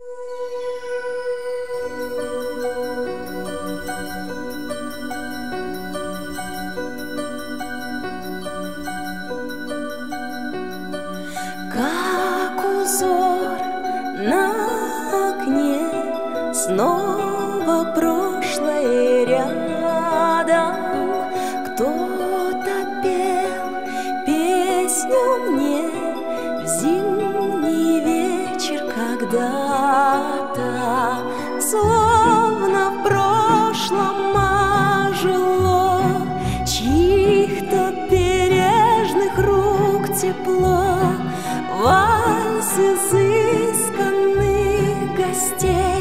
Как узор на окне, снова прошлое рядом. Кто-то пел песню мне в зимний вечер когда-то, словно в прошлом ожило чьих-то бережных рук тепло. Вальс изысканных гостей